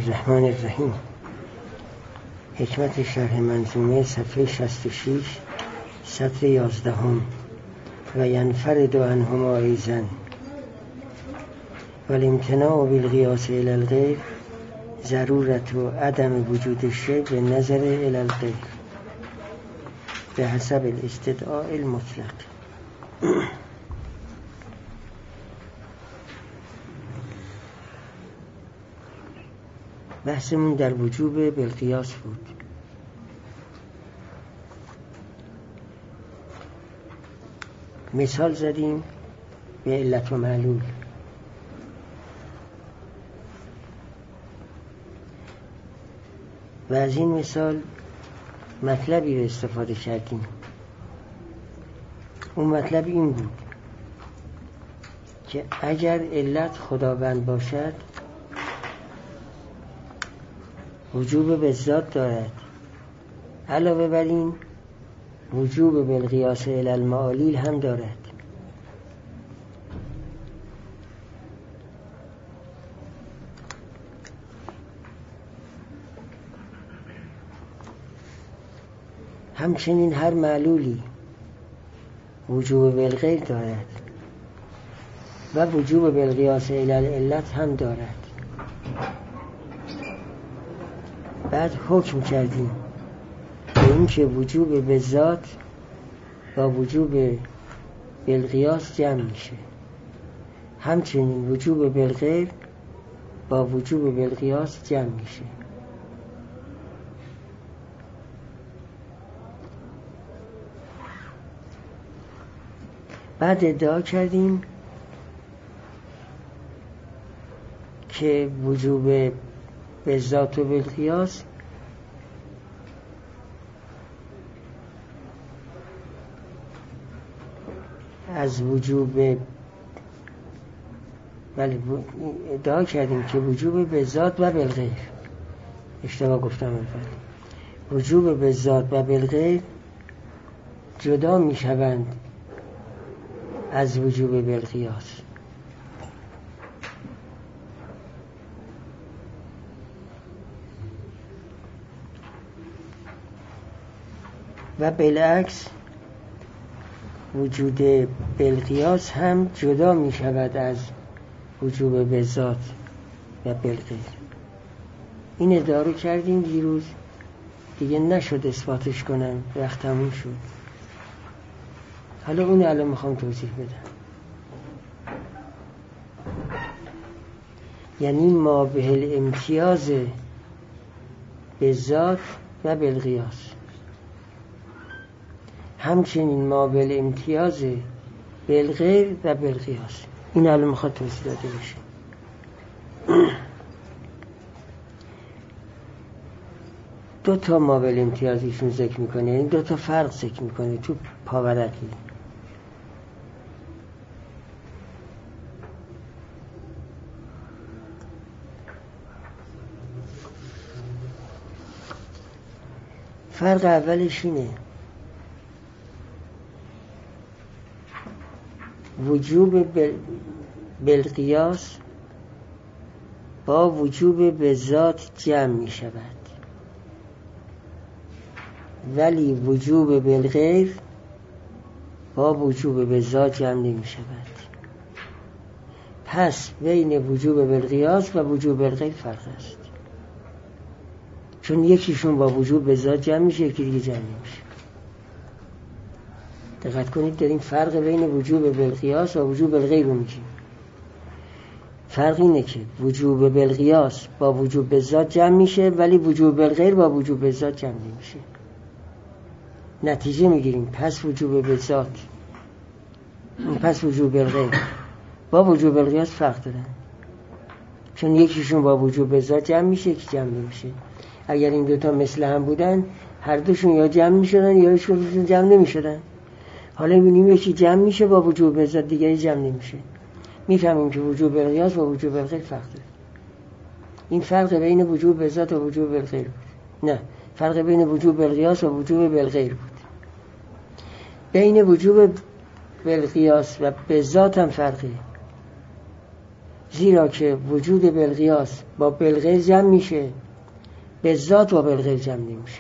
الرحمن الرحیم. حکمت شرح منظومه صفحه 66 سطر 11 و ینفرد عنهما ایضا والامتناع بالقیاس الی الغیر ضرورت و عدم وجود الشیء به نظر الی الغیر به حسب الاستدعاء المطلق. بحثمون در وجوب بالقیاس بود. مثال زدیم به علت و معلول. و از این مثال مطلبی رو استفاده کردیم. اون مطلب این بود که اگر علت خداوند باشد وجوب به ذات دارد، علاوه بر این وجوب بالقیاس الی المعالیل هم دارد. همچنین هر معلولی وجوب بالغیر دارد و وجوب بالقیاس الی العلت هم دارد. بعد حکم کردیم به این که وجوب به ذات با وجوب بالقیاس جمع میشه، همچنین وجوب بالغیر با وجوب بالقیاس جمع میشه. بعد ادعا کردیم که وجوب به ذات و بالقیاس از وجوب ادعا کردیم که وجوب به ذات و بالغیر، اشتباه گفتم اول، وجوب به ذات و بالغیر جدا می شوند از وجوب بالقیاس. و بالعکس وجود بالقیاس هم جدا می شود از وجوب به ذات و بالغیر. این ادعا رو کردیم دیروز، دیگه نشد اثباتش کنم، وقت تموم شد. حالا اون الان میخوام توضیح بدم. یعنی ما به الامتیاز به ذات و بالقیاس، همچنین ما به امتیاز بالغیر و بالقیاس. این الان میخواد توضیح داده بشه. دو تا ما به امتیاز ایشون ذکر میکنه، یعنی دو تا فرق ذکر میکنه تو پاورقی. فرق اولش اینه وجوب بالقیاس با وجوب به ذات جمع می شود، ولی وجوب بالغیر با وجوب به ذات جمع نمی شود. پس بین وجوب بالقیاس و وجوب بالغیر فرق است، چون یکیشون با وجوب به ذات جمع میشه، یکی دیگه جمع نمیشه. دقت کنید، داریم فرق بین وجوب بالقیاس و وجوب بالغیر رو میگیم. فرق اینه که وجوب بالقیاس با وجوب به ذات جمع میشه، ولی وجوب بالغیر با وجوب به ذات جمع نمیشه. نتیجه میگیریم پس وجوب به ذات پس وجوب بالغیر با وجوب بالقیاس فرق دارن، چون یکیشون با وجوب به ذات جمع میشه، یکی جمع نمیشه. اگر این دوتا مثل هم بودن هر دوشون یا جمع میشدن یا هیچکدومشون جمع نمیشدن. حالا میبینیم یکی جمع میشه با وجوب به ذات، دیگری جمع نمیشه. میفهمیم که وجوب بالقیاس با وجوب بالغیر فرق داره. این فرق بین وجوب به ذات و وجوب بالغیر بود. نه، فرق بین وجوب بالقیاس و وجوب بالغیر بود. بین وجوب بالقیاس و به ذات هم فرقه. زیرا که وجود بالقیاس با بالغیر جمع میشه، به ذات با بالغیر جمع نمیشه.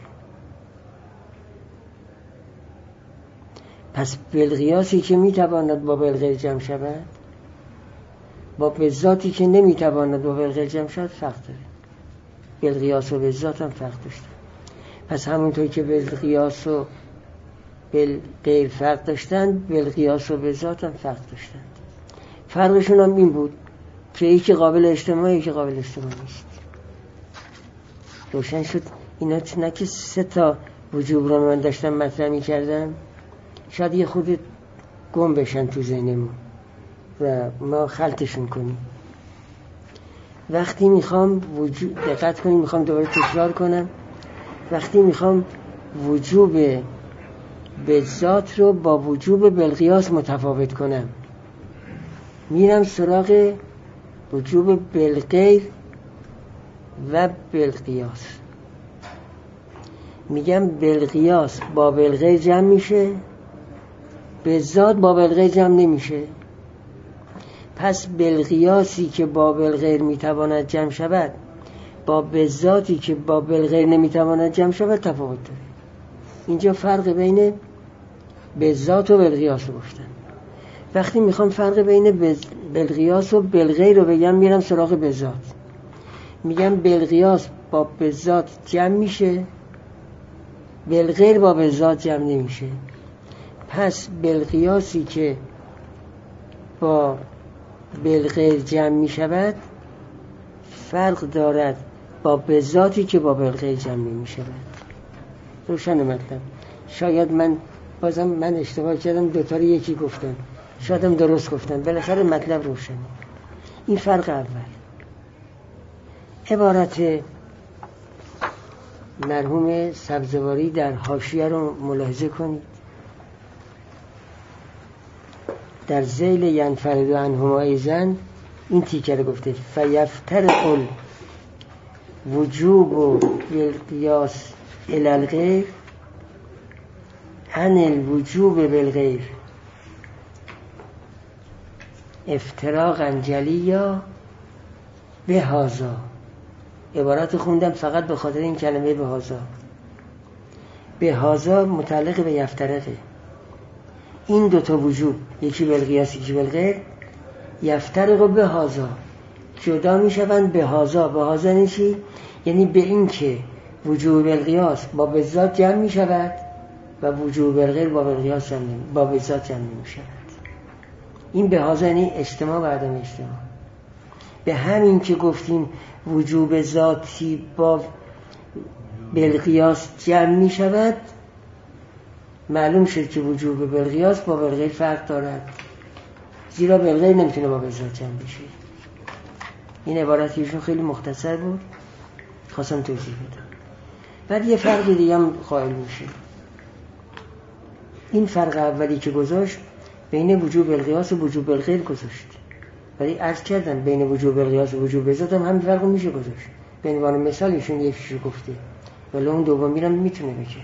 پس بالقیاسی که میتواند با بالغیر جمع شود با به ذاتی که نمیتواند با بالغیر جمع شود فرق داره. بالقیاس و به ذات هم فرق داشتن. پس همونطور که بالقیاس و بالغیر فرق داشتند، بالقیاس و به ذات هم فرق داشتند. فرقشون هم این بود که یکی قابل اجتماع، یکی قابل اجتماع نیست. روشن شد. اینا نه که 3 تا وجوب رو من داشتم مطرح می‌کردم، شاید یه خود گم بشن تو ذهنمون و ما خلطشون کنیم. وقتی میخوام دقت کنیم، میخوام دوباره تکرار کنم، وقتی میخوام وجوب به ذات رو با وجوب بالقیاس متفاوت کنم، میرم سراغ وجوب بالغیر و بالقیاس. میگم بالقیاس با بالغیر جمع میشه، به ذات با بالغیر جمع نمیشه. پس بالقیاسی که با بالغیر میتواند جمع شود با به ذاتی که با بالغیر نمیتواند جمع شود تفاوت داره. اینجا فرق بین به ذات و بالقیاس رو گفتن. وقتی میخوام فرق بین بالقیاس و بالغیر رو بگم، میرم سراغ به ذات. میگم بالقیاس با به ذات جمع میشه، بالغیر با به ذات جمع نمیشه. پس بالقیاسی که با بالغیر جمع میشود فرق دارد با به ذاتی که با بالغیر جمع نمیشود. روشن مطلب. شاید من اشتباه کردم، 2 تا رو یکی گفتم، شایدم درست گفتم، بالاخره مطلب روشنه. این فرق اول. عبارت مرحوم سبزواری در حاشیه رو ملاحظه کنید. در ذیل ینفرد عنهما ایزن این تیکه رو گفته فیفترق الوجوب بالقیاس الی الغیر عن الوجوب بالغیر افتراقا جلیا بهذا. عبارت خوندم فقط به خاطر این کلمه بهذا. بهذا متعلق به یفترقه. این 2 تا وجوب، یکی بالقیاس یکی بالغیر، یفترق بهذا، جدا میشوند. بهذا یعنی چی؟ یعنی به این که وجوب بالقیاس با به ذات جمع میشود و وجوب بالغیر با بالقیاس با به ذات جمع نمیشود. این بهذا یعنی اجتماع و عدم اجتماع. به همین که گفتیم وجوب ذاتی با بالقیاس جمع میشود، معلوم شد که وجوب بالقیاس با بالغیر فرق دارد، زیرا بالغیر نمیتونه با بالذات جمع بشه. این عبارت ایشون خیلی مختصر بود، خواستم توضیح بدم. بعد یه فرق دیگه هم قائل میشه. این فرق اولی که گذاشت بین وجوب بالقیاس و وجوب بالغیر گذاشت، ولی عرض کردم بین وجوب بالقیاس و وجوب بالذات هم همین فرق میشه گذاشت. به عنوان مثال ایشون یکیشو گفته، ولی اون دومی رو میتونه بگه.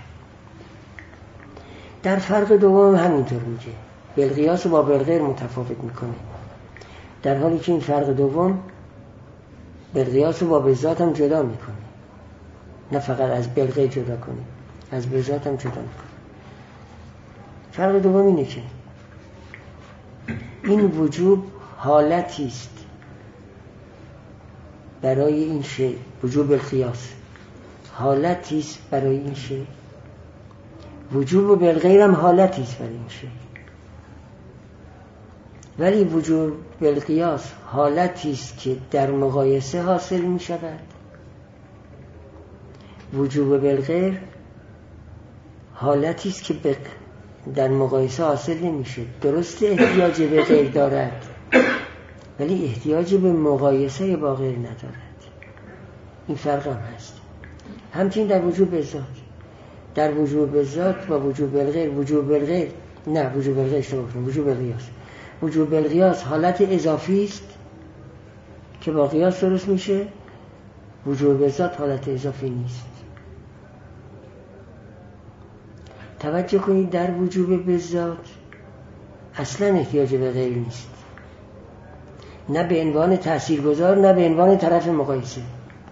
در فرق دوم همینطور میگه، بالقیاس با بالغیر متفاوت میکنه، در حالی که این فرق دوم بالقیاس با بالذات هم جدا میکنه. نه فقط از بالغیر جدا کنه، از بالذات هم جدا میکنه. فرق دوم اینه که این وجوب حالتی است برای این شی، وجوب بالقیاس حالتی است برای این شی، وجوب بالغیر هم حالتی است برای این شی. ولی وجوب بالقیاس حالتی است که در مقایسه حاصل می شود، وجوب بالغیر حالتی است که در مقایسه حاصل نمیشه. درست احتیاج به غیر دارد ولی احتیاج به مقایسه با غیر ندارد. این فرق هم هست. همچنین در وجوب بالذات، در وجوب بالذات و وجوب بالغیر، وجوب بالغیر نه وجوب بالغیر اشتباه کردم، وجوب بالقیاس. وجوب بالقیاس حالت اضافی است که با قیاس درست میشه، وجوب بالذات حالت اضافی نیست. توجه کنید در وجوب بالذات اصلا احتیاج به غیر نیست. نه به عنوان تاثیرگذار، نه به عنوان طرف مقایسه.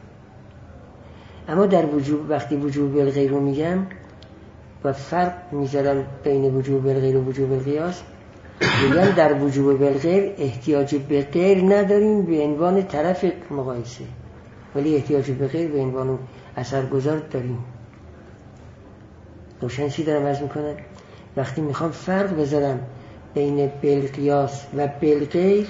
اما در وقتی وجوب بالغیر رو میگم و فرق میذارم بین وجوب بالغیر و وجوب بالقیاس، میگم در وجوب بالغیر احتیاج به غیر نداریم به عنوان طرف مقایسه، ولی احتیاج به غیر به عنوان اثرگذار داریم. روشن چی دارم عرض میکنم؟ وقتی میخوام فرق بذارم بین بالقیاس و بالغیر،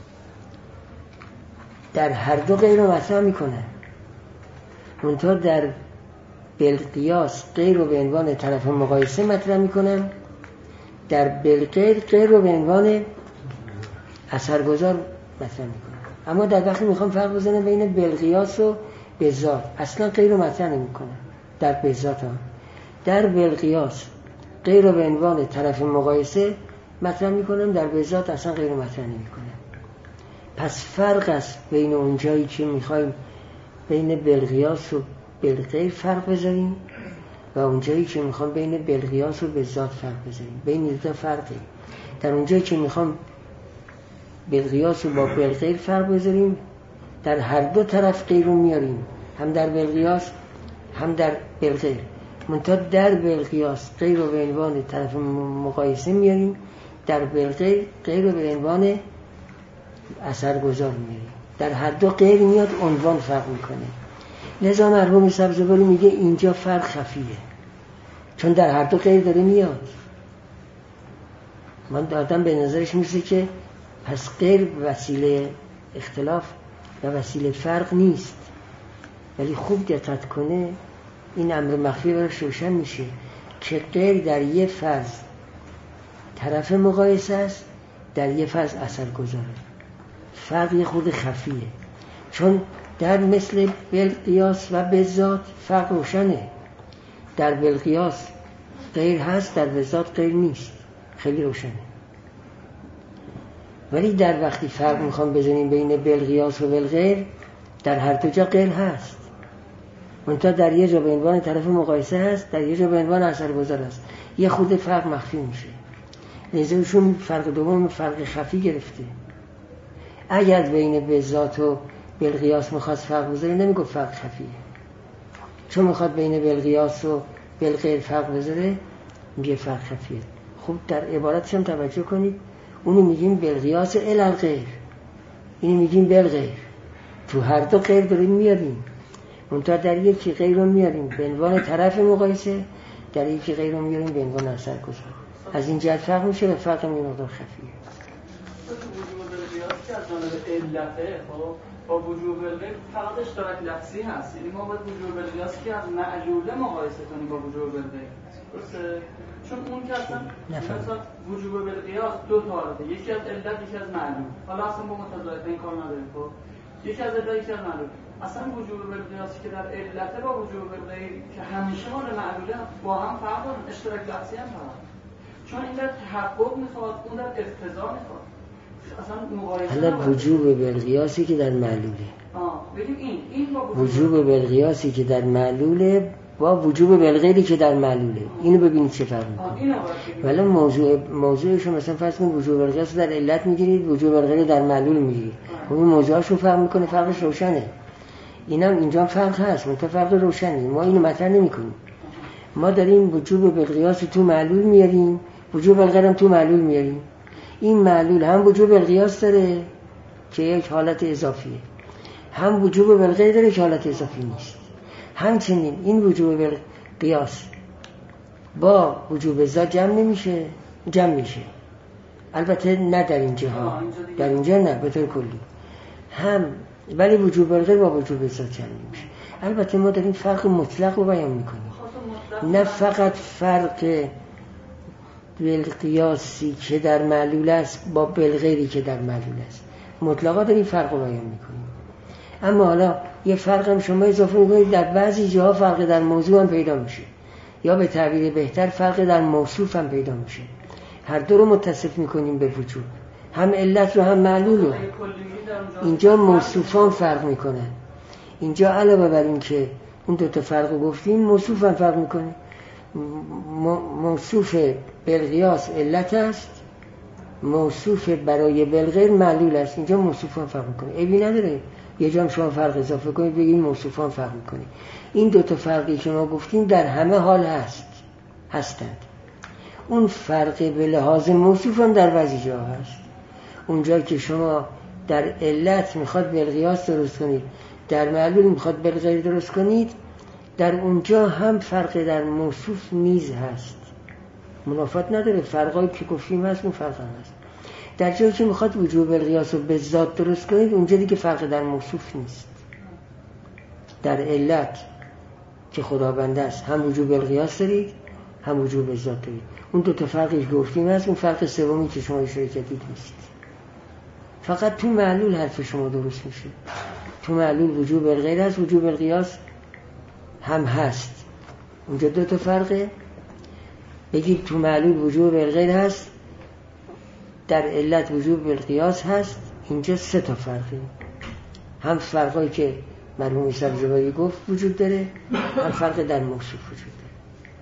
در هر دو غیر رو مطرح میکنم، منتها در بالقیاس غیر رو به عنوان طرف مقایسه مطرح میکنم، در بالغیر غیر رو به عنوان اثرگذار مطرح میکنم. اما در وقتی میخوام فرق بزنم بین بالقیاس و بذات، اصلا غیر رو مطرح نمیکنم. در بذات ها، در بالقیاس غیر رو به عنوان طرف مقایسه مطرح میکنم، در بذات اصلا غیر رو مطرح نمیکنم. پس فرق است بین اون جایی که میخوایم بین بالقیاس و بالغیر فرق بذاریم و اون جایی که میخوام بین بالقیاس و بذات فرق بذاریم. بین این دو فرقه. در اون جایی که میخوام بالقیاس و با بالغیر فرق بذاریم، در هر دو طرف غیر رو میاریم، هم در بالقیاس هم در بالغیر. منتها در بالقیاس غیر رو به عنوان طرف مقایسه میاریم، در بالغیر غیر رو به عنوان اثرگذار میاریم. در هر دو غیر میاد، عنوان فرق میکنه. لذا مرحوم سبزواری میگه اینجا فرق خفیه، چون در هر دو غیر داره میاد. من دادم به نظرش میسه که پس غیر وسیله اختلاف و وسیله فرق نیست، ولی خوب دقت کنه این امر مخفی براش روشن میشه که غیر در یه فرض طرف مقایسه است، در یه فرض اثرگذاره. فرق یه خود خفیه، چون در مثل بالقیاس و بذات فرق روشنه. در بالقیاس غیر هست، در بذات غیر نیست، خیلی روشنه. ولی در وقتی فرق میخوام بزنیم بین بالقیاس و بالغیر، در هر دو جا غیر هست، منتها در یه جا به عنوان طرف مقایسه هست، در یه جا به عنوان اثرگذار هست. یه خود فرق مخفی میشه. لذا فرق دوم فرق خفی گرفته. اگر بین بذات و بالقیاس میخواست فرق بذاره، نمیگفت فرق خفیه، چون میخواد بین بالقیاس و بالغیر فرق بذاره میگه فرق خفیه. خوب در عبارتش هم توجه کنید، اونو میگیم بالقیاس الی الغیر، اینو میگیم بالغیر. تو هر دو غیر داریم میاریم، منتها در یکی غیر رو میاریم به عنوان طرف مقایسه، در یکی غیر رو میاریم به عنوان اثرگذار. از این جهت فرق میشه و فرق این مقدار خفیه. که از جانب علته با وجوب بالغیر فقط اشتراک لفظی هست، یعنی ما باید وجوب بالقیاس که از معلوله مقایسه کنیم با وجوب بالغیر، درسته؟ چون اون که اصلا مثلا وجوب بالقیاس دو طرفه، یکی از علت یکی از معلول. حالا اصلا با متضاد این کار نداریم، خب یکی از علت یکی از معلول. اصلا وجوب بالقیاس که در علته با وجوب بالغیر که همیشه مال معلوله با هم فرق دارن، اشتراک لفظی هم فقط، چون این در تحقق میخواد، اون در اقتضا میخواد. حالا وجوب بالقیاسی که در معلوله، بگیم این با وجوب بالقیاسی که در معلوله با وجوب بالغیری که در معلوله، اینو ببینید چه فرق میکنه. ولی موضوعش مثلا فرض کنید وجوب بالقیاس در علت میگیرید، وجوب بالغیری در معلول میگیرید، خب این موضوعاشو فرق میکنه، فرقش روشنه. اینم اینجا فرق هست، منتها فرق روشنه، ما اینو مطرح نمیکنیم. ما داریم وجوب بالقیاس تو معلول میاریم، وجوب بالغیر هم تو معلول میاریم. این معلول هم وجوب بالقیاس داره که یک حالت اضافیه، هم وجوب بالغیر داره که حالت اضافی نیست. همچنین این وجوب بالقیاس با وجوب ذات جمع میشه، البته نه در اینجا ها، در اینجا نه به طور کلی هم، ولی وجوب بالغیر با وجوب ذات جمع میشه. البته ما داریم فرق مطلق رو بیان میکنیم، نه فقط فرق بالقیاسی که در معلول است با بالغیری که در معلول است، مطلقا داریم فرق رو بیان میکنیم. اما حالا یه فرق هم شما اضافه میکنید، در بعضی جاها فرق در موضوع هم پیدا میشه، یا به تعبیر بهتر فرق در موصوف هم پیدا میشه. هر دو رو متصف میکنیم به وجود، هم علت رو هم معلول رو. اینجا موصوفان فرق میکنن، اینجا علاوه بر این که اون دو تا فرق رو گفتیم، موصوف هم فرق میکنه. موصوف بالقیاس علت است، موصوف برای بالغیر معلول است. اینجا موصوفان فرق میکنه، عیبی نداره یه جام شما فرق اضافه کنید بگید موصوفان فرق میکنه. این دوتا فرقی که ما گفتیم در همه حال هستند. اون فرق به لحاظ موصوف هم در بعضی جا هست. اونجا که شما در علت میخواد بالقیاس درست کنید، در معلول میخواد بالغیر درست کنید، در اونجا هم فرق در موصوف نیز هست، منافات نداره. فرقایی که گفتیم هست اون فرق هم هست. در جایی که میخواد وجوب بالقیاس رو به ذات درست کنید، اونجا دیگه فرق در موصوف نیست. در علت که خداونده است هم وجوب بالقیاس دارید هم وجوب به ذات دارید. اون دو تا فرقی که گفتیم هست، اون فرق سومی که شما اشاره کردید نیست. فقط تو معلول حرف شما درست میشه. تو معلول وجوب بالغیر هست، وجوب بالقیاس هم هست. اونجا دو تا فرقه. بگید تو معلول وجوب بالغیر هست، در علت وجوب بالقیاس هست. اینجا سه تا فرقه. هم فرقایی که مرحوم سبزواری گفت وجود داره، هم فرق در موصوف وجود داره.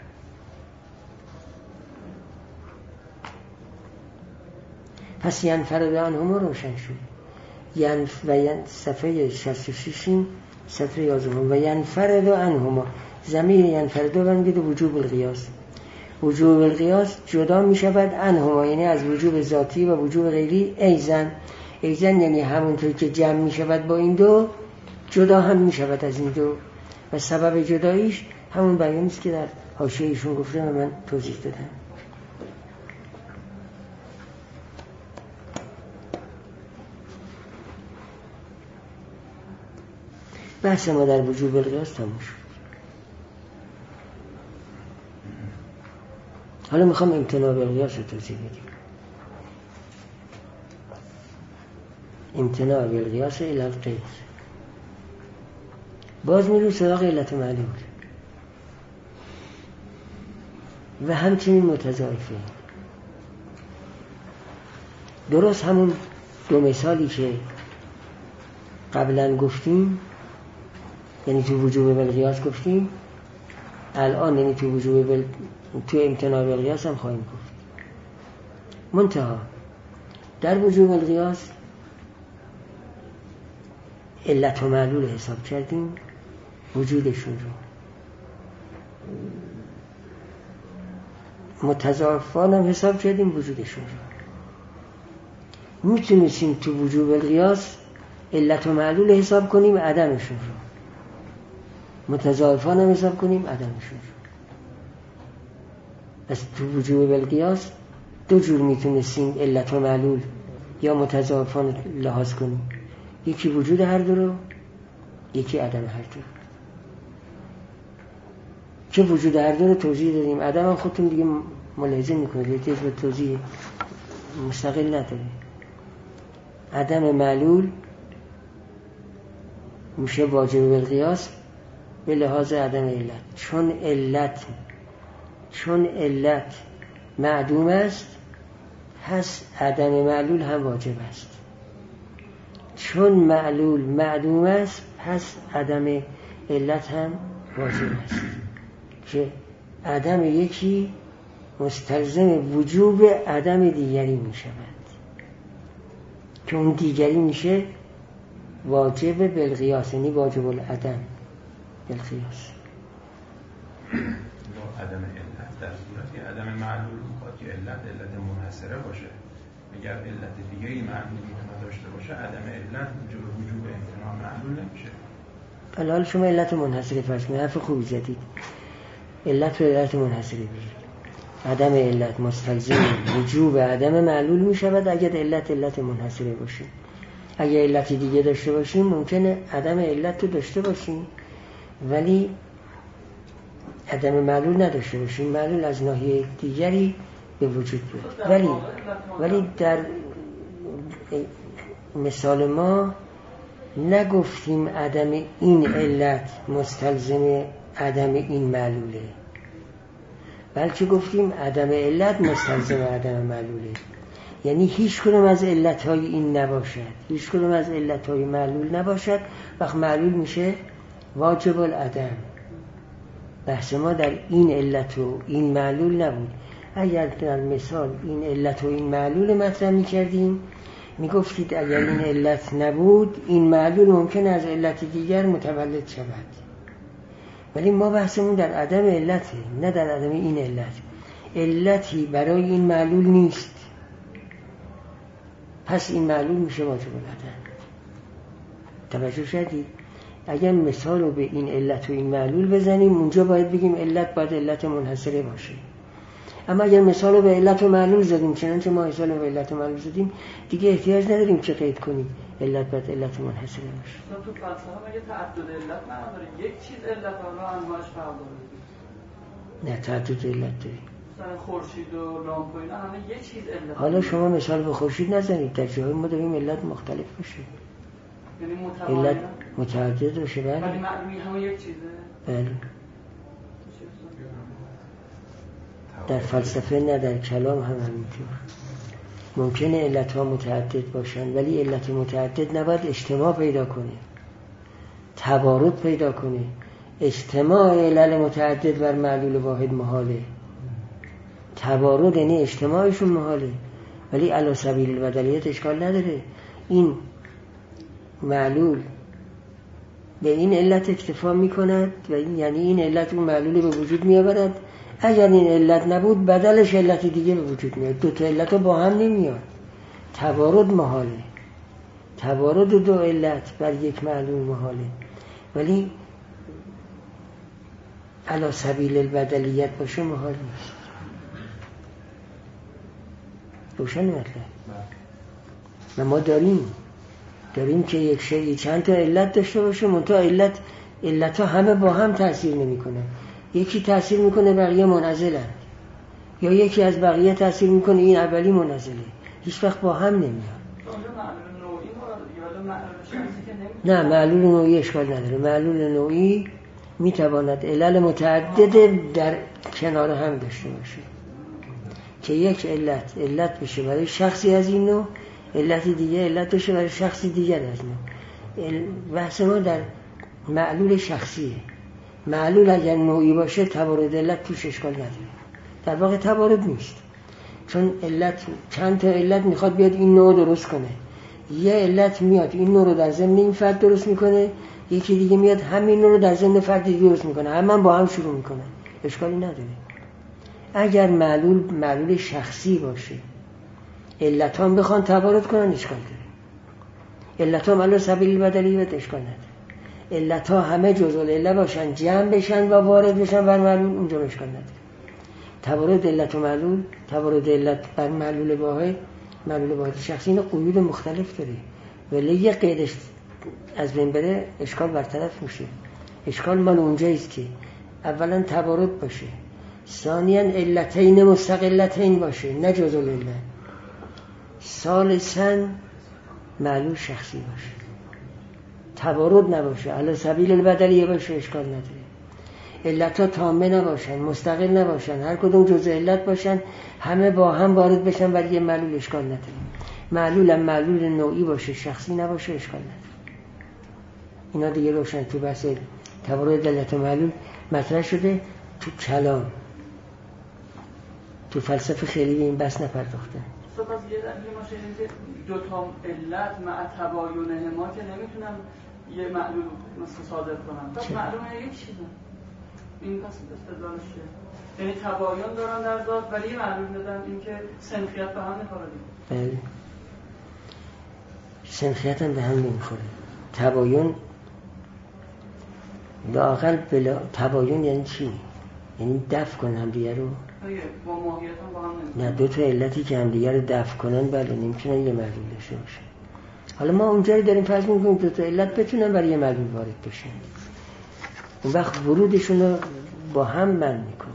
پس ینفرد عنهما روشن شد. صفحه 66 صفحه 11 و ینفرد عنهما ضمیر ینفرد رو بگید وجوب القیاس. وجوب القیاس جدا می شود عنهما، یعنی از وجوب ذاتی و وجوب غیری. ایزن یعنی همونطور که جمع می شود با این دو، جدا هم می شود از این دو. و سبب جداییش همون بیانی است که در حاشیه ایشون گفتم و من توضیح دادم. بحث ما در وجوب القیاس تموم شد. حالا میخوام امتناع بالقیاس رو توضیح بدیم. امتناع بالقیاس الی القیاس. باز میریم سراغ علت معلول و همچنین متضاعفه. درست همون دو مثالی که قبلا گفتیم، یعنی تو وجوب بالقیاس گفتیم، الان یعنی تو امتناع بالقیاس هم خواهیم گفت. منتها در وجوب بالقیاس علت و معلول حساب کردیم، وجودشون رو. متضاعفان هم حساب کردیم، وجودشون رو. میتونستیم تو وجوب القیاس علت و معلول حساب کنیم، عدمشون رو. متضاعفان هم حساب کنیم، عدمشون رو. پس تو وجوب القیاس دو جور میتونستیم علت و معلول یا متضاعفان لحاظ کنیم. یکی وجود هر دو رو، یکی عدم هر دو. که وجود هر دو رو توضیح دادیم، عدم هم خودتون دیگه ملاحظه میکنید، یکی به توضیح مستقل نداره. عدم معلول میشه واجب بالقیاس به لحاظ عدم علت. چون علت معدوم است، پس عدم معلول هم واجب است. چون معلول معدوم است، پس عدم علت هم واجب است. که عدم یکی مستلزم وجوب عدم دیگری می شود، که اون دیگری میشه واجب بالقیاس، یعنی واجب العدم بالقیاس. عدم علت در صورتی که عدم معلول میخواد که علت منحصره باشه، اگر علت دیگری معلول داشته باشه، عدم علت وجوب امتناع معلول نمیشه. الان شما علت منحصره فرض کنید، حرف خوبی زدید. علت و علت منحصره بگید. عدم علت مستلزم وجوب عدم معلول می شود اگر علت منحصره باشه. اگر علت دیگه داشته باشیم ممکنه عدم علت رو داشته باشیم ولی عدم معلول نداشته باشیم، معلول از ناحیه دیگری به وجود بیاد. ولی در مثال ما نگفتیم عدم این علت مستلزم عدم این معلوله، بلکه گفتیم عدم علت مستلزم عدم معلوله. یعنی هیچ کدوم از علتهای این نباشد، هیچ کدوم از علتهای معلول نباشد، وقت معلول میشه واجب العدم. بحث ما در این علت و این معلول نبود. اگر در مثال این علت و این معلول مطرح می‌کردیم میگفتید اگر این علت نبود این معلول ممکن از علت دیگر متولد شود، ولی ما بحثمون در عدم علته، نه در عدم این علت. علتی برای این معلول نیست، پس این معلول میشه واجب العدم. توجه شدید؟ اگر مثال رو به این علت و این معلول بزنیم اونجا باید بگیم علت باید علت منحصره باشه. اما اگر مثال رو به علت و معلول زدیم چنانچه ما مثال رو به علت و معلول زدیم دیگه احتیاج نداریم که قید کنیم علت باید علت منحصره باشه. تو فلسفه مگه تعدد علت نداره؟ یک چیز علت حالا انواعش فرق داره. نه تعدد علت داره. مثلا خورشید و لامپ و اینا همه یک چیز علت. حالا شما مثال به خورشید نزنید، در جاهای ما داریم علت مختلف باشه. یعنی علت متعدد باشه. بله. ولی معلومی همه یک چیزه. بله. در فلسفه نه در کلام هم همینطور. ممکنه علت ها متعدد باشن ولی علت متعدد نباید اجتماع پیدا کنه، تبارد پیدا کنه. اجتماع علل متعدد بر معلول واحد محاله، تبارد یعنی اجتماعشون محاله، ولی علی سبیل البدلیت اشکال نداره. این معلول به این علت اکتفا میکند و یعنی این علت اون معلول به وجود میآورد. اگر این علت نبود بدلش علت دیگه به وجود میاد. دو تا علت با هم نمیاد، تبارد محاله. تبارد دو علت بر یک معلول محاله، ولی علی سبیل البدلیت باشه محال نیست. روشن مطلب. و ما داریم که یک شیء چند تا علت داشته باشه، منتها علت ها همه با هم تأثیر نمی کنه. یکی تأثیر میکنه بقیه منعزلن، یا یکی از بقیه تأثیر میکنه این اولی منعزله، هیچ وقت با هم نمیاد. نه معلول نوعی اشکال نداره. معلول نوعی میتواند علل متعدد در کنار هم داشته باشه که یک علت بشه برای شخصی از این نوع، علت دیگه علت بشه برای شخصی دیگر از نوع. بحث ما در معلول شخصیه. معلول اگر نوعی باشه تبارد علت توش اشکال نداره. در واقع تبارد نیست، چون علت چند تا علت میخواد بیاد این نوع درست کنه. یه علت میاد این نوع رو در ضمن این فرد درست میکنه، یکی دیگه میاد همین نوع رو در ضمن فرد دیگه درست میکنه، همه با هم شروع میکنه، اشکالی نداره. اگر معلول شخصی باشه علت هم بخوان تبارد کنن اشکال داره. علت هم علی سبیل البدلیت اشکال نداره. علت ها همه جزء العله باشن، جمع بشن و وارد بشن بر معلول، اونجا اشکال نداره. تبارد علت و معلول، تبارد علت بر معلول واحد شخصی این قیود مختلف داره، ولی یه قیدش از بین بره اشکال برطرف میشه. اشکال مال اونجاییست که اولا تبارد باشه، ثانیاً علتین مستقلتین باشه نه جزء العله، ثالثاً معلول شخصی باشه، تبارد نباشه، علی سبیل البدلیه باشه، اشکال نداره. علت‌ها تامه نباشن، مستقل نباشن، هر کدوم جزء علت باشن، همه با هم وارد بشن ولی یه معلول، اشکال نداره. معلول نوعی باشه، شخصی نباشه، اشکال نداره. اینا دیگه روشن تو بحث تبارد علت و معلول مطرح شده تو کلام. تو فلسفه خیلی به این بحث نپرداختن. پس یه ما شنیدیم که دو تا علت مع تباینهما که نمیتونن یه معلول صادر کنن. پس معلومه یک چیزه. این پس استدلالش چیه؟ یعنی تباین دارن در ذات ولی معلوم دادن اینکه سنخیت به هم نمیخوره. بله. سنخیت هم به هم نمیخوره. تباین لااقل بلا تباین یعنی چی؟ یعنی دفع کنن هم دیگه رو. با ماهیت هم با هم نمیخوره. نه، دو تا علتی که هم دیگه رو دفع کنن بله نمیتونن یه معلول داشته باشه. حالا ما اونجایی داریم فرض میکنیم دو تا علت بتونن برای یه معلول وارد بشن، اون وقت ورودشون رو با هم منع میکنه.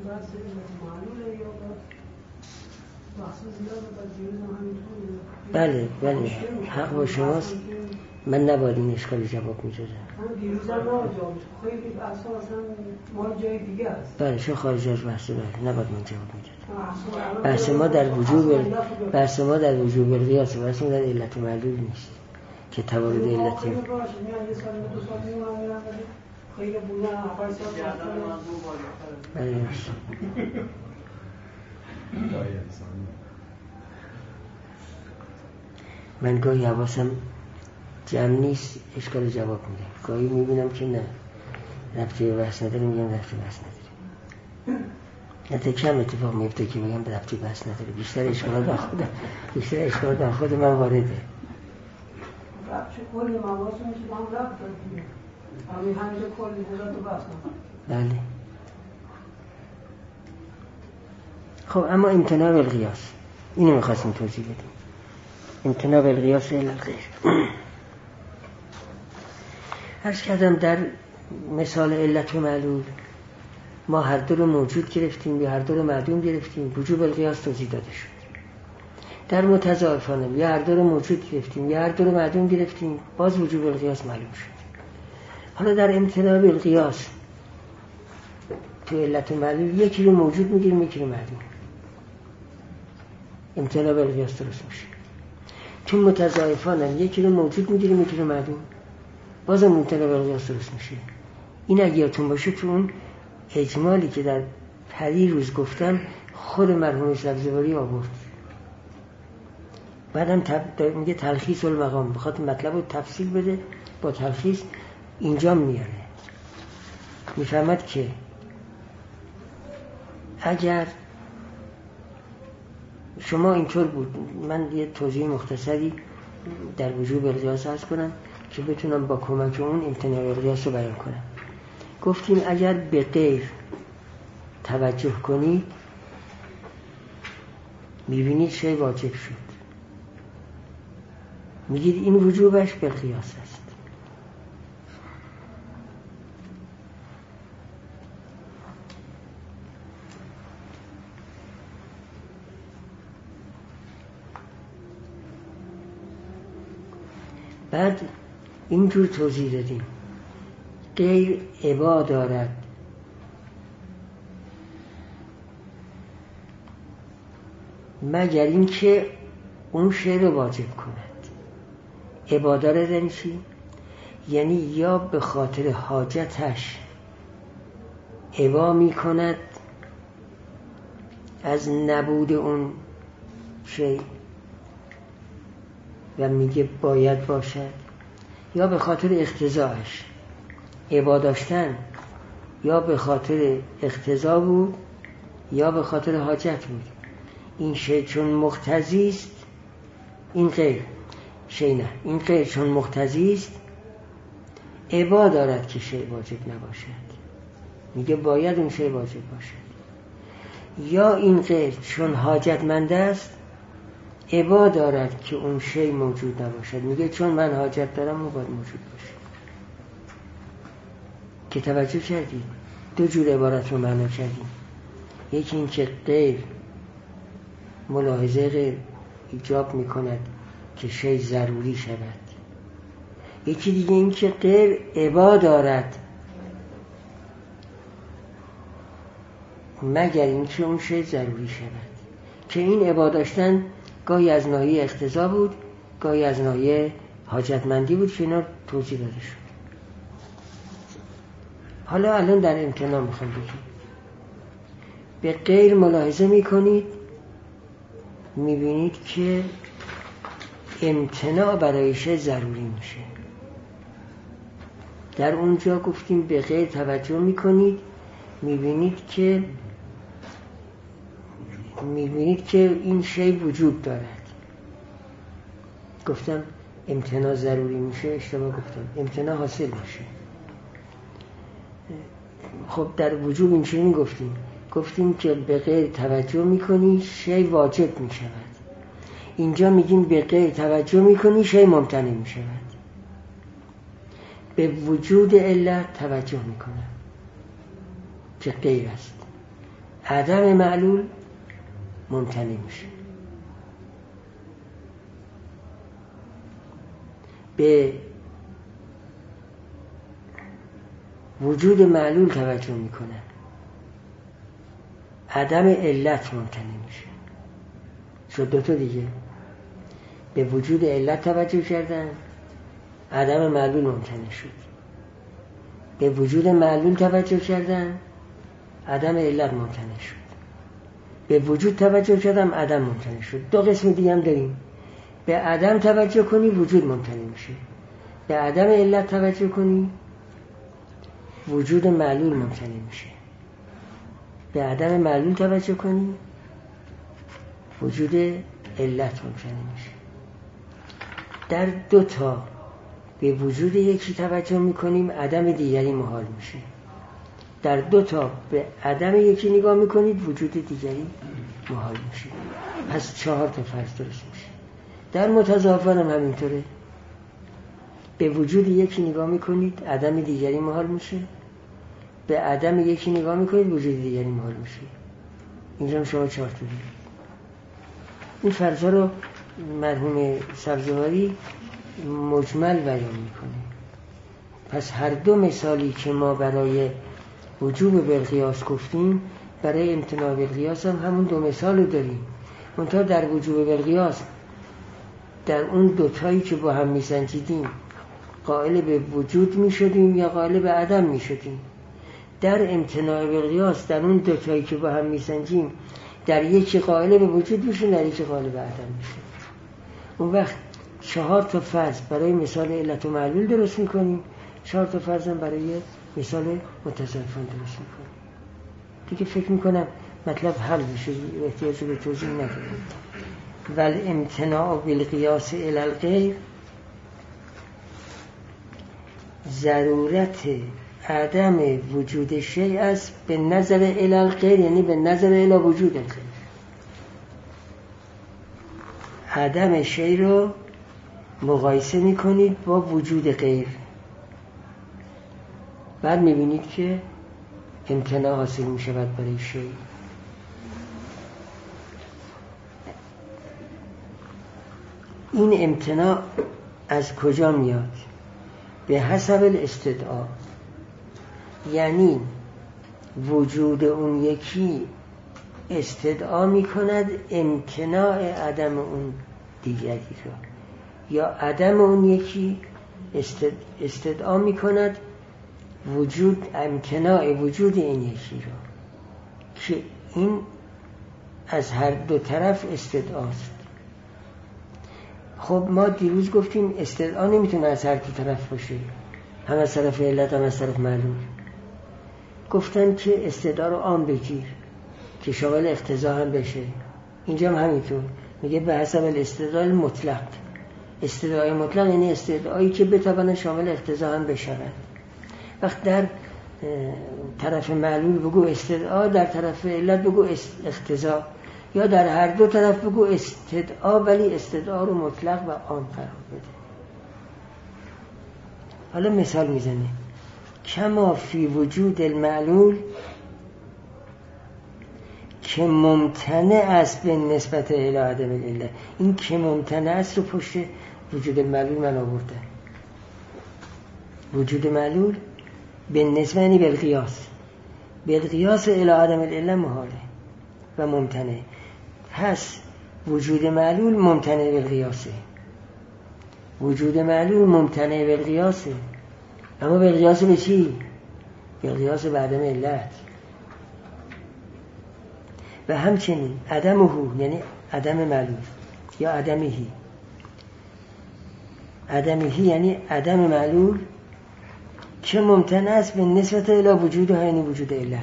بله حق با شماست. من نباید این اشکال جواب میدادم. دیروز هم خیلی اصلا مال جای دیگه است. بله چون خارج از بحث نباید من جواب میدادم. بحث ما در وجوب القیاس، بحث ما در علت و معلول نیست که توارد علتی. خیلی بودن 8 سال من گاهی حواسم جمع نیست اشکال جواب میده، گاهی میبینم که نه ربطی به بحث نداره میگم ربطی به بحث نداره. حتی کم اتفاق میفته که میگم به ربطی بحث نداره، بیشتر اشکال در خود من وارده. ربطی کلی مواز میشه با هم ربط داریم همین همیشه کلی بودن تو بحث نداره. بله. خب اما امتناع بالقیاس اینو میخواستیم توضیح بدیم. امتناع بالقیاس الغیر. عرض کردم در مثال علت و معلول ما هر دو رو موجود گرفتیم یا هر دو رو معدوم گرفتیم، وجوب القیاس توضیح داده شد. در متضاعفانه یا هر دو رو موجود گرفتیم یا هر دو رو معدوم گرفتیم، باز وجوب القیاس معلوم شد. حالا در امتناع بالقیاس تو علت و معلول یکی رو موجود میگیریم یکی رو معدوم، امتناع بالقیاس درست میشه. تو متضاعفان هم یکی رو موجود میگیریم یکی رو معدوم، بازم امتناع بالقیاس درست میشه. این اگه یادتون باشه تو اون اجمالی که در پریروز گفتم خود مرحوم سبزواری آورد. بعدم میگه تلخیص المقام، بخاطر مطلب رو تفصیل بده با تلخیص اینجا میاره. میفهمد که اگر شما اینطور بود، من یه توضیح مختصری در وجوب القیاس عرض کنم که بتونم با کمک اون امتناع القیاس رو بیان کنم. گفتیم اگر به غیر توجه کنید میبینید شی واجب شد، میگید این وجوبش بالقیاس است. بعد اینجور توضیح دادیم غیر ابا دارد مگر اینکه اون شی رو واجب کند. ابا دارد یعنی چی؟ یعنی یا به خاطر حاجتش ابا می کند از نبود اون شی و میگه باید باشد، یا به خاطر اقتضاعش. ابا داشتن یا به خاطر اقتضا بود یا به خاطر حاجت بود. این شی چون مقتضی است، این غیر شی نه، این غیر چون مقتضی است ابا دارد که شی واجب نباشد، میگه باید اون شی واجب باشد. یا این غیر چون حاجتمند است ابا دارد که اون شی موجود نباشد، میگه چون من حاجت دارم اون باید موجود باشه. که توجه کردید دو جور عبارت رو معنا کردیم. یکی این که غیر ملاحظه غیر ایجاب میکند که شی ضروری شود، یکی دیگه این که غیر ابا دارد مگر اینکه اون شی ضروری شود، که این ابا داشتن گاهی از ناحیه اقتضا بود گاهی از ناحیه حاجتمندی بود که اینا توضیح داده شد. حالا الان در امتناع میخوام بگیم به غیر ملاحظه میکنید میبینید که امتناع برای شی ضروری میشه. در اونجا گفتیم به غیر توجه میکنید میبینید که این شی وجود دارد. گفتم امتناع ضروری میشه، اشتباه گفتم، امتناع حاصل میشه. خب در وجوب این چنین گفتیم که به غیر توجه میکنی شی واجب میشود. اینجا میگیم به غیر توجه میکنی شی ممتنع میشود. به وجود علت توجه میکنه که غیر است، عدم معلول ممتنع میشه. به وجود معلول توجه میکنه، عدم علت ممتنع میشه. شد دوتا دیگه. به وجود علت توجه کردن، عدم معلول ممتنع شد. به وجود معلول توجه کردن، عدم علت ممتنع شد. به وجود توجه کردم عدم ممتنع شد. دو قسم دیگه هم داریم. به عدم توجه کنی وجود ممتنع میشه، به عدم علت توجه کنی وجود معلول ممتنع میشه، به عدم معلول توجه کنی وجود علت ممتنع میشه. در دو تا به وجود یکی توجه میکنیم عدم دیگری محال میشه، در دو تا به عدم یکی نگاه میکنید وجود دیگری محال میشه. پس 4 تا فرض درست میشه. در متضافن هم همینطوره. به وجود یکی نگاه میکنید عدم دیگری محال میشه، به عدم یکی نگاه میکنید وجود دیگری محال میشه. اینجا شما 4 تا دارید. این فرضا رو مرحوم سبزواری مجمل بیان میکنه. پس هر دو مثالی که ما برای وجوب بالقیاس گفتیم برای امتناع بالقیاس هم همون 2 مثال رو داریم. منتها در وجوب بالقیاس در اون دوتایی که با هم میسنجیدیم قائل به وجود میشدیم یا قائل به عدم میشدیم. در امتناع بالقیاس در اون دوتایی که با هم میسنجیم در یکی قائل به وجود میشیم، در یکی قائل به عدم میشیم. اون وقت 4 تا فرض برای مثال علت و معلول درست میکنیم، 4 تا فرض هم برای مثال متضافن درست میکنیم. دیگه فکر میکنم مطلب حل بشه، احتیاج به توضیح نداریم. والامتناع بالقیاس الی الغیر ضرورت عدم وجود شیء است به نظر الی الغیر، یعنی به نظر الی وجود الغیر. عدم شیء رو مقایسه میکنید با وجود غیر، بعد میبینید که امتناع حاصل میشود برای شیء. این امتناع از کجا میاد؟ به حسب الاستدعا، یعنی وجود اون یکی استدعا میکند امتناع عدم اون دیگری را، یا عدم اون یکی استدعا میکند وجود امتناع وجود این یکی را، که این از هر دو طرف استدعاست. خب ما دیروز گفتیم استدعا نمیتونه از هر دو طرف باشه، هم از طرف علت هم از طرف معلول. گفتن که استدعا رو عام بگیر که شامل اقتضا هم بشه. اینجا هم همینطور میگه به حسب الاستدعاء المطلق. استدعای مطلق یعنی استدعایی که بتواند شامل اقتضا هم بشود. وقت در طرف معلول بگو استدعا، در طرف علت بگو اقتضا، یا در هر دو طرف بگو استدعا ولی استدعا رو مطلق و عام قرار بده. حالا مثال میزنه کما فی وجود المعلول که ممتنع است به نسبت الی عدم العله. این که ممتنع است رو پشت وجود المعلول من آورده. وجود معلول به نسبت یعنی بالقیاس، بالقیاس الی عدم العله محاله و ممتنع. پس وجود معلول ممتنع بالقیاسه، وجود معلول ممتنع بالقیاسه، اما بالقیاس به چی؟ بالقیاس به عدم علت. و همچنین عدمه یعنی عدم معلول یا عدمهی. عدمهی یعنی عدم معلول که ممتنع است به نسبت الی وجودها، یعنی وجود علت.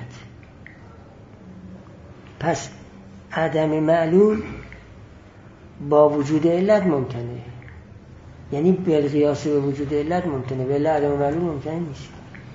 پس عدم معلول با وجود علت ممتنع، یعنی بالقیاس به وجود علت ممتنع، ولی عدم معلول ممتنع نیست.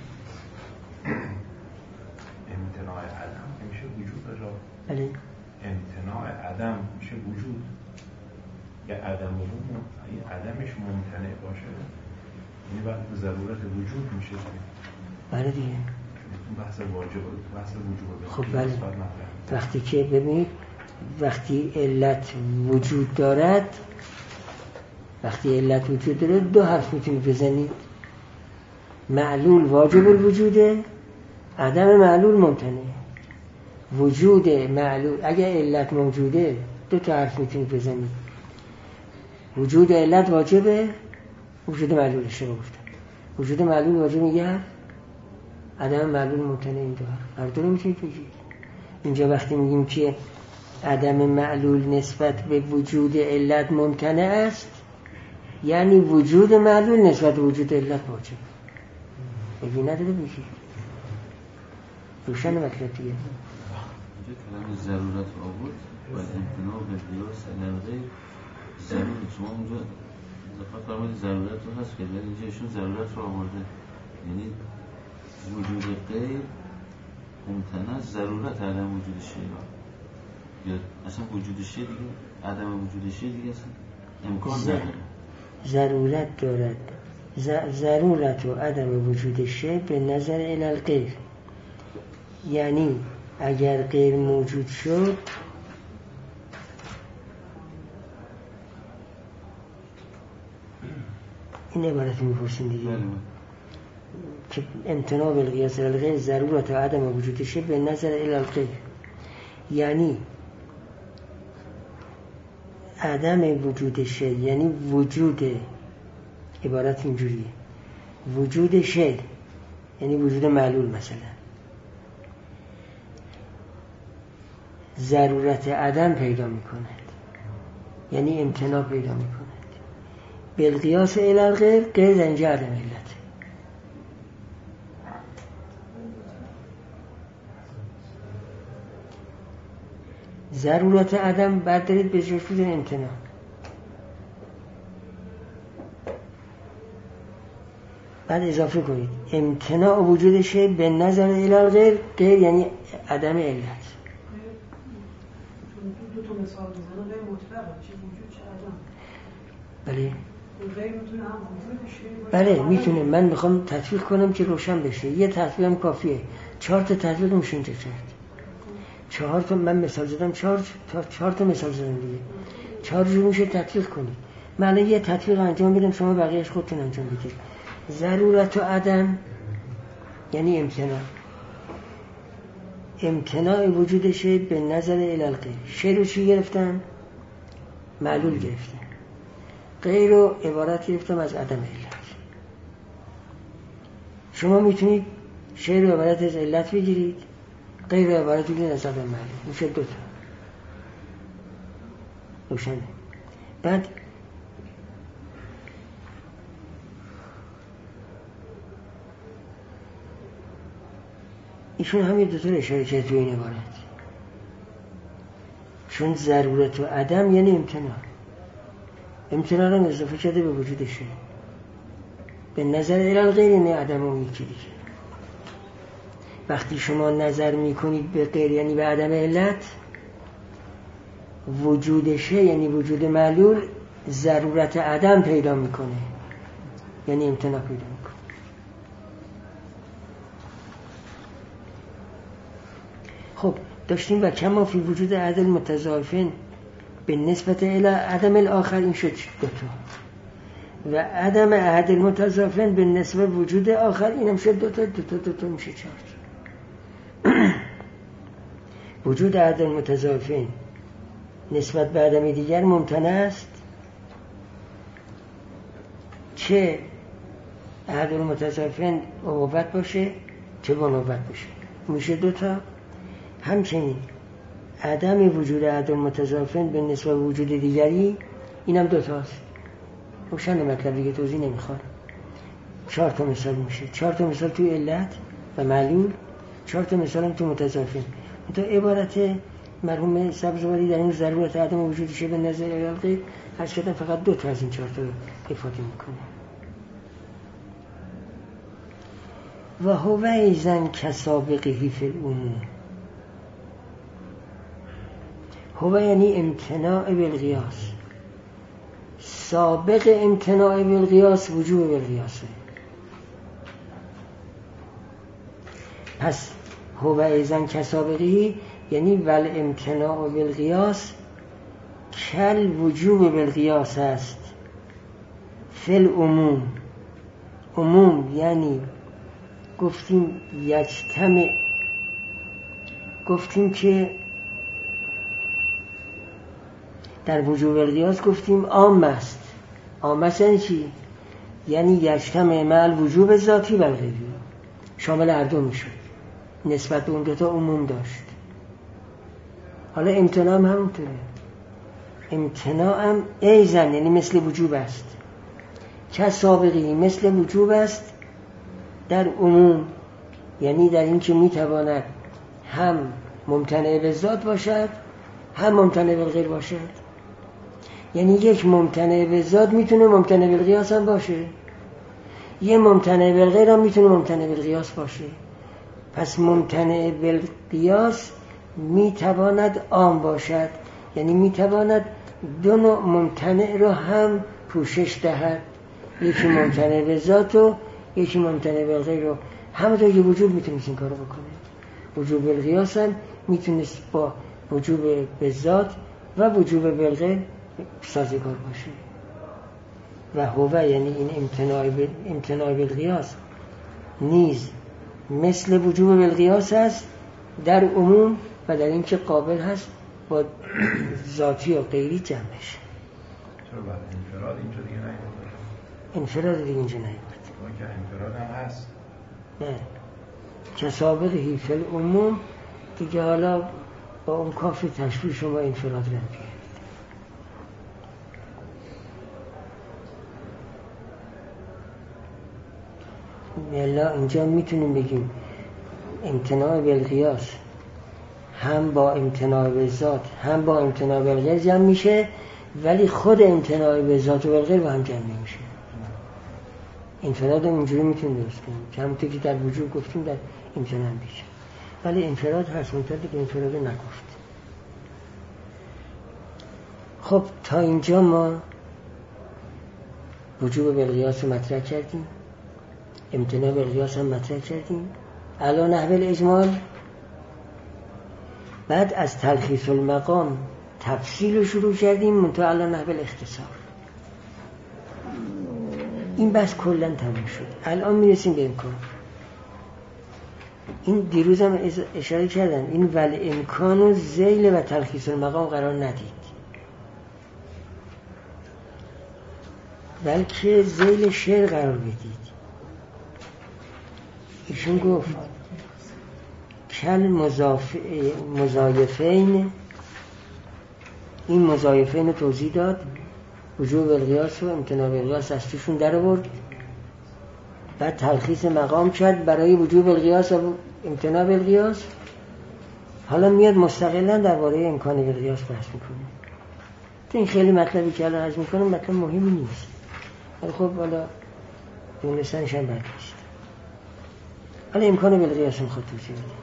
امتناع عدم میشه وجود را. بله. امتناع عدم میشه وجود. یا عدمش ممتنع باشه یعنی وقت ضرورت وجود میشه. بله دیگه. بحث واجب، بحث وجوب. خب بله. وقتی که ببینید وقتی علت وجود دارد، وقتی علت وجود دارد 2 حرف میتونید بزنید. معلول واجب الوجوده، عدم معلول ممتنع. وجود معلول اگر علت موجوده 2 تا حرف میتونید بزنید. وجود علت واجبه، وجود معلولش رو گفتم. وجود معلول واجب میگه، عدم معلول ممتنع. این 2 هر دو رو میتونید بگید. اینجا وقتی میگیم که عدم معلول نسبت به وجود علت ممکنه است، یعنی وجود معلول نسبت به وجود علت واجب. ببین نداره بگید روشن مطلب دیگه. اینجا کلام ضرورت آورد و امتناع به قیاس علل ضرورت. شما اونجا دقیق فرمایید ضرورت رو هست که اینجا ایشون ضرورت رو آورده، یعنی وجود غیر ممکنه است، ضرورت عدم وجود شیء یا اصلا وجود شیء دیگه عدم وجود شیء دیگه اصلا امکان نداره. ضرورت دارد، ضرورت و عدم وجود شیء به نظر الی غیر، یعنی اگر غیر موجود شد این عبارت میپرسیم دیگه که امتناع بالقیاس الی الغیر ضرورت و عدم وجود شیء به نظر الی الغیر، یعنی عدم وجود شیء یعنی وجود، عبارت اینجوریه، وجود شیء یعنی وجود معلول مثلا، ضرورت عدم پیدا میکند یعنی امتناع پیدا میکند بالقیاس الی الغیر، غیر اینجا عدم علت. ضرورت عدم بعد دارید به جاش بودن امتناع. بعد اضافه کنید امتناع وجود شیء به نظر الی الغیر، غیر یعنی عدم علت. دو تا مثال بزنم غیر مطلقه، چه وجود چه عدم. بله غیر میتونه هم وجود شیء بله باشه. میتونه. من میخوام تطبیق کنم که روشن بشه. یه تطبیق هم کافیه. 4 تا تطبیق میشه اینجا کرد. 4 تا من مثال زدم، 4 تا مثال زدم دیگه. 4 جور میشه تطبیق کنید. من یه تطبیق انجام میدم، شما بقیه‌اش خودتون انجام بدید. ضرورت و عدم یعنی امتناع. امتناع وجود شیء به نظر الی الغیر. شیء رو چی گرفتم؟ معلول گرفتم. غیر رو عبارت گرفتم از عدم علت. شما میتونید شیء رو عبارت از علت بگیرید، غیر رو عبارت بگیرید از عدم معلول. میشه 2 تا. روشنه. بعد ایشون همین 2 تا اشاره کرد تو این عبارت. چون ضرورت و عدم یعنی امتناع. امتناع رو اضافه کرده به وجود شیء. به نظر الی الغیر یعنی عدم اون یکی دیگه. وقتی شما نظر میکنید به غیر یعنی به عدم علت، وجود شیء یعنی وجود معلول ضرورت عدم پیدا میکنه یعنی امتناع پیدا میکنه. خب داشتیم و کما فی وجود عدل متضاعفین به نسبت الی عدم الاخر، این شد 2 تا. و عدم عدل متضاعفین به نسبت وجود آخر، اینم شد 2 تا. 2 تا میشه 4 تا. وجود عدل متضاعفین نسبت به عدم دیگر ممتنع است، چه عدل متضاعفین عقوبت باشه چه بنوبت باشه، میشه 2 تا. همچنین عدم وجود عدل متضاعفین به نسبت وجود دیگری، اینم 2 تاست. روشن مطلب دیگه توضیح نمیخواد. 4 تا مثال میشه. 4 تا مثال توی علت و معلول، 4 تا مثال هم تو متضاعفین. تا عبارت مرحوم سبزواری در این ضرورت عدم وجود شیء به نظر الی الغیر هست کردن فقط 2 تا از این 4 تا افاده میکنه. و هو ایضا کسابقه فی العموم. هو یعنی امتناع بالقیاس. سابق امتناع بالقیاس وجوب بالقیاسه. پس هو ایضا کسابقه یعنی ول امتناع بالقیاس کل وجوب بالقیاس است. فی العموم. عموم یعنی گفتیم یجتمع، گفتیم که در وجوب القیاس گفتیم عام است. عام است یعنی چی؟ یعنی یجتمع مع الوجوب ذاتی و غیری، شامل هر دو میشد. نسبت به اون 2 تا عموم داشت. حالا امتناع هم همونطوره. امتناع هم ایزن یعنی مثل وجوب است، که سابقی مثل وجوب است در عموم، یعنی در این که میتواند هم ممتنع به ذات باشد هم ممتنع به غیر باشد. یعنی یک ممتنع به ذات میتونه ممتنع به قیاس هم باشه، یه ممتنع به غیر هم میتونه ممتنع به قیاس باشه. پس ممتنع به قیاس میتواند عام باشد، یعنی میتواند دو نوع ممتنع رو هم پوشش دهد، یکی ممتنع به ذات و یکی ممتنع به غیر رو. همونطور که وجوب میتونست این کارو بکنه، وجوب بالقیاس هم میتونست با وجوب به ذات و وجوب بالغیر سازگار باشه. و هو یعنی این امتناع بالقیاس نیز مثل وجوب بالقیاس است در عموم و در این که قابل هست با ذاتی و غیری جمع بشه. چرا بعد انفراد اینجا دیگه نیومده؟ انفراد دیگه اینجا نیومده. که انفراد هم هست. نه که سابقی فی العموم دیگه حالا با اون کافی تشبیه شما انفراد رو بیارید. بلا اینجا میتونیم بگیم امتناع بالقیاس هم با امتناع به ذات هم با امتناع بالغیر جمع میشه، ولی خود امتناع به ذات و بالغیر با هم جمع نمیشه. انفراد هم اینجوری میتونیم درست کنیم که همونطور که در وجود گفتیم در امتناع هم بیشه، ولی انفراد هست منطقه که انفراد نگفت. خب تا اینجا ما وجوب بالقیاس رو مطرح کردیم، امتناع بالقیاس هم مطرح کردیم. الان نحو الاجمال، بعد از تلخیص المقام تفصیل رو شروع کردیم منتها الان نحو الاختصار. این بحث کلن تموم شد، الان میرسیم به امکان. این دیروز هم اشاره کردم، این ول امکان و ذیل و تلخیص المقام قرار ندید، بلکه ذیل شعر قرار بدید. ایشون گفت کل مضایفین، این مضایفین رو توضیح داد، وجوب بالقیاس و امتناع بالقیاس از توشون در آورد، بعد تلخیص مقام کرد برای وجوب بالقیاس و امتناع بالقیاس. حالا میاد مستقلا درباره امکان بالقیاس بحث میکنه. این خیلی مطلبی که الان عرض میکنم مطلب مهمی نیست، ولی خب حالا دونستنش هم بد نیست. حالا امکان بالقیاس میخواد توضیح بده.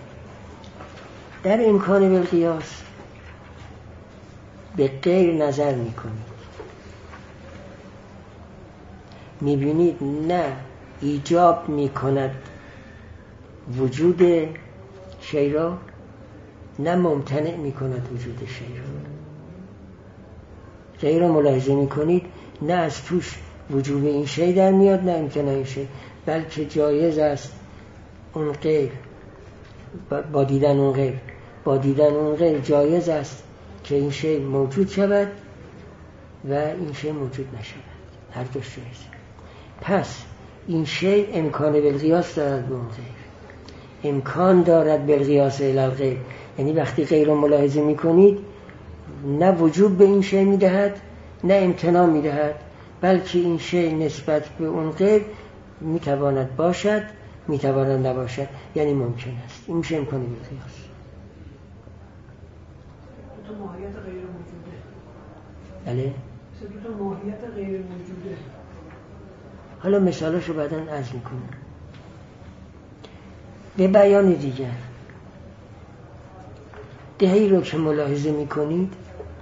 در امکان بالقیاس به غیر نظر میکنید، میبینید نه ایجاب میکند وجود شیء را، نه ممتنع میکند وجود شیء را. غیر را ملاحظه میکنید، نه از توش وجود این شیء در میاد نه امتناع شیء، بلکه جایز است اون غیر با دیدن اون غیر، با دیدن اون غیر جایز است که این شیء موجود شود و این شیء موجود نشود، هر دوش جایزه. پس این شیء امکان بالقیاس دارد به اون غیر، امکان دارد بالقیاس الی الغیر، یعنی وقتی غیر رو ملاحظه میکنید نه وجود به این شیء میدهد نه امتناع میدهد، بلکه این شیء نسبت به اون غیر میتواند باشد میتواند نباشد، یعنی ممکن است. این میشه امکان بالقیاس. تو ماهیت غیر موجوده. بله؟ تو ماهیت غیر موجوده. حالا مثالاشو بعداً عرض میکنم. به بیان دیگر، دهی رو که ملاحظه میکنید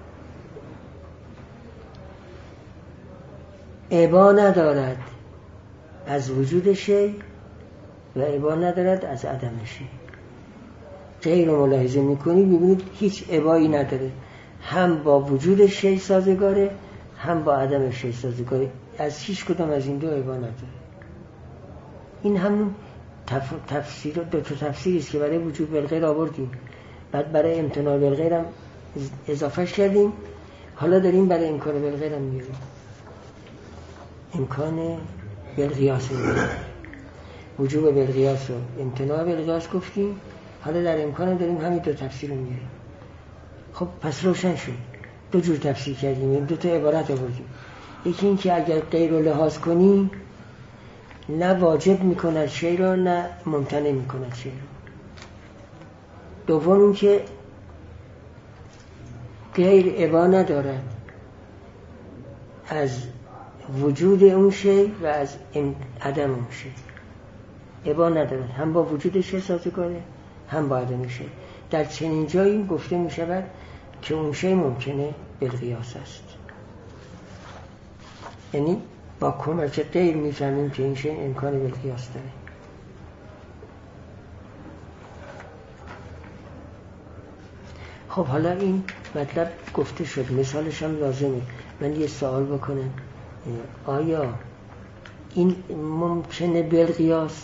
ابا ندارد از وجود شیء و ابا ندارد از عدم شیء. غیر رو ملاحظه میکنید میبینید هیچ ابایی نداره، هم با وجود شیء سازگاره هم با عدم شیء سازگاره، از هیچ کدام از این دو ابا نداره. این همون تفسیر، دو تا تفسیری است که برای وجود بالغیر آوردیم، بعد برای امتناع بالغیر هم اضافهش کردیم، حالا داریم برای امکان بالغیر هم میاریم. امکان بالقیاس، وجوب بالقیاس و امتناع بالقیاس گفتیم، حالا در امکان داریم همین دو تفسیر رو میاریم. خب پس روشن شد. دو جور تفسیر کردیم، دو تا عبارت آوردیم. یکی این که اگر غیر رو لحاظ کنی نه واجب میکند شی را نه ممتنع میکند شی را. دوم این که غیر ابا ندارد از وجود اون شی و از عدم اون شی. ابا ندارد، هم با وجودش سازگاره هم با عدم شی. در چنین جایی گفته می شود که اون شی ممکنه بالقیاس است. یعنی با کمک غیر می فهمیم که این شی امکان بالقیاس داره. خب حالا این مطلب گفته شد، مثالش هم لازمه. من یه سوال بکنم، آیا این ممکنه بالقیاس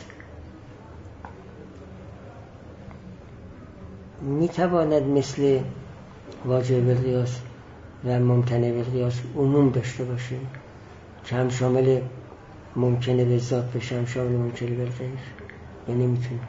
میتواند مثل واجب بالقیاس و ممتنع بالقیاس عموم داشته باشه که هم شامل ممکنه به ذات بشه هم شامل ممکنه بالغیر؟ یا نمیتونه؟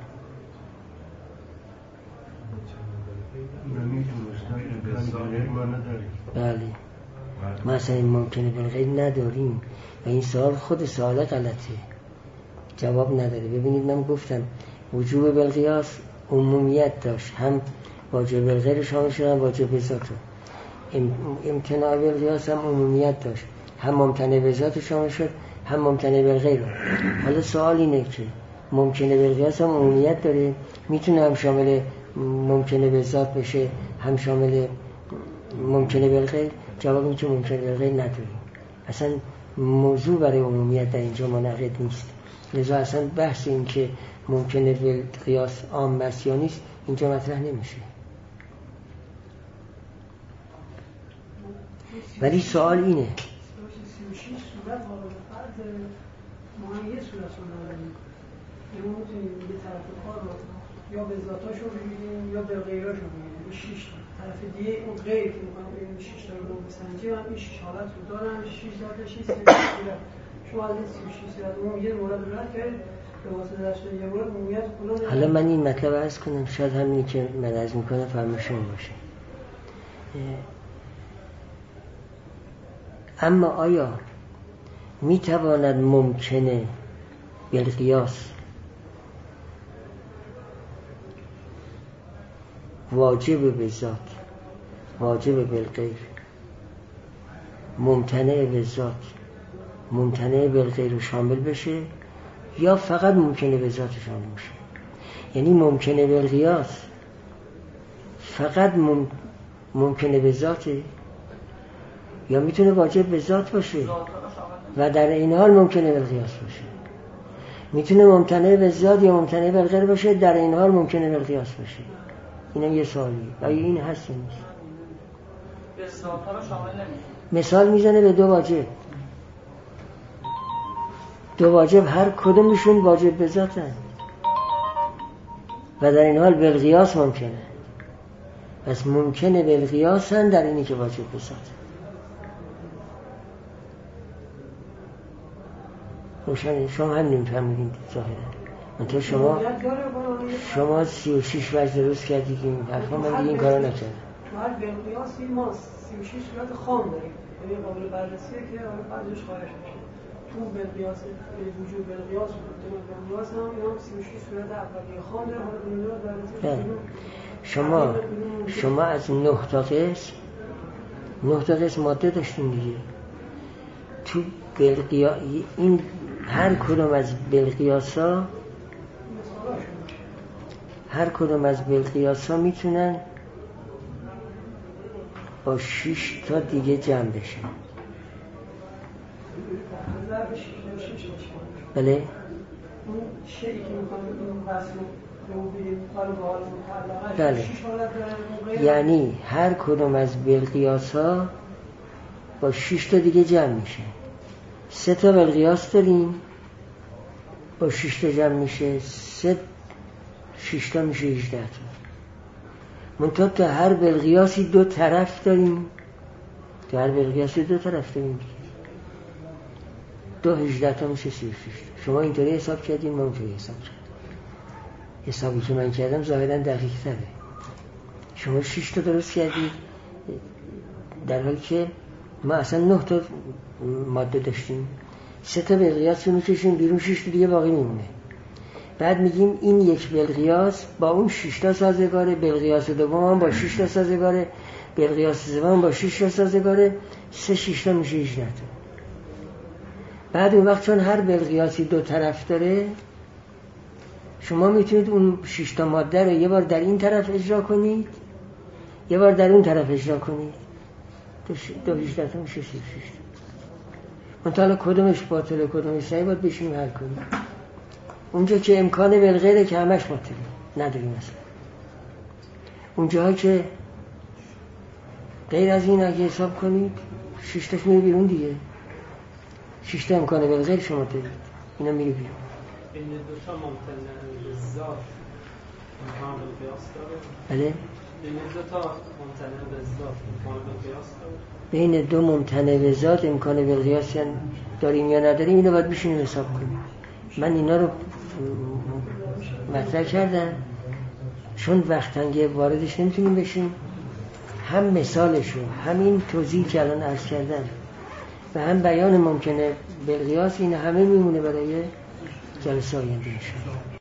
بله، ما اصلا این ممکنه بالغیر نداریم و این سوال خود سوال غلطه، جواب نداره. ببینید من گفتم وجوب بالقیاس عمومیت داشت، هم واجب بالغیر شامل شد هم واجب به ذات. امتناع بالقیاس هم عمومیت داشت، هم ممتنع به ذات شامل شد هم ممتنع بالغیر. حالا سوال اینه که ممکنه بالقیاس هم عمومیت داره، میتونه هم شامل ممکنه به ذات بشه هم شامل ممکنه بالغیر؟ جواب این که ممکنه بالغیر نداریم. اصلا موضوع برای عمومیت در اینجا منعقد نیست. لذا اصلا بحث این که ممکنه بالقیاس عام است یا نیست اینجا مطرح نمیشه. ولی سوال اینه 36 صورت واقعا فرد مهیه صورت رو نداریم، یه میتونیم یه طرف کار رو یا به ذاتاشو بگیریم یا به غیراشو بگیریم. این 6 طرف دیگه اون غیر که میخوام این 6 تا رو بسنجیم، من این 6 حالت رو دارم. 6 ذاتش 36 صورت. شما از این 36 صورت اون یه مورد رو رد کردید به واسطه داشته یه مورد عمومیت کلا. حالا من این مطلب عرض کنم، شاید همینی که من عرض میکنم فهم شما باشه. اما آیا میتواند ممکنه بالقیاس واجب به ذات، واجب بالغیر، ممتنع به ذات، ممتنع بالغیر رو شامل بشه یا فقط ممکنه به ذات شامل بشه؟ یعنی ممکنه بالقیاس فقط ممکنه به ذاته یا میتونه واجب به ذات باشه و در این حال ممکنه بالقیاس باشه؟ میتونه ممتنع به ذات یا ممتنع بالغیر باشه در این حال ممکنه بالقیاس باشه؟ اینم یه سوالیه. آیا این هست یا نیست؟ مثال میزنه به دو واجب. دو واجب هر کدومشون واجب به ذاتن و در این حال بالقیاس ممکنه. پس ممکنه بالقیاس هم در اینی که واجب به ذاتن. روشنه؟ شما هم نمیفهمید ظاهرا. منطقه شما 36 وجه درست کردید این حرفا، من دیگه این کارا نکردم. تو هر بالقیاسی ما 36 صورت خام داریم، یعنی قابل بررسیه که بعدش خارج میشه. تو بالقیاس وجود بالقیاس و بالقیاس هم اینا 36 صورت اولیه خام داره. حالا بررسی شما از 9 تا قسم ماده داشتین دیگه. تو بالقیاس این هر کدوم از بالقیاسا میتونن با 6 تا دیگه جمع بشن. بله؟ اون شیئی که میخوام این وصل بله. یعنی هر کدوم از بالقیاسا با 6 تا دیگه جمع میشه. 3 تا بالقیاس داریم با 6 تا جمع میشه 6 تا میشه 18 تا. منتها تا هر بالقیاسی 2 طرف داریم. تا هر بالقیاسی 2 طرف داریم. 2 18 تا میشه 36 تا. شما اینطوری حساب کردین، من اونطوری حساب کردم. حسابی که من کردم ظاهرا دقیق تره. شما 6 تا درست کردید، در حالی که ما اصلا 9 تا ماده داشتیم، 3 تا بالقیاس رو میکشیم بیرون، 6 تا دیگه باقی میمونه. بعد میگیم این یک بالقیاس با اون 6 تا سازگاره، بالقیاس دوم هم با 6 تا سازگاره، بالقیاس سوم با 6 تا سازگاره، 3 6 تا میشه 18 تا. بعد اون وقت چون هر بالقیاسی 2 طرف داره، شما میتونید اون 6 تا ماده رو یه بار در این طرف اجرا کنید، یه بار در اون طرف اجرا کنید، دو 18 تا میشه 6 تا. منتها کدومش باطله کدومش صحیح باید بشینیم حل کنیم. اونجا که امکان بالغیره که همش باطله نداریم مثلا. اونجاها که غیر از این اگه حساب کنید 6 تاش میره بیرون دیگه. 6 تا امکان بالغیر شما دارید، اینا میره بیرون. این دو تا ممتنع ذات امکان بالقیاس داره؟ بله؟ بین دو تا ممتنع ذات امکان بالقیاس داره؟ بین دو ممتنع به ذات امکان بالقیاس داریم یا نداریم، اینو باید بشینیم حساب کنیم. من اینا رو مطرح کردم چون وقت تنگه واردش نمیتونیم بشیم. هم مثالشو، همین توضیح که الان عرض کردم و هم بیان ممکنه بالقیاس، این همه میمونه برای جلسه آینده.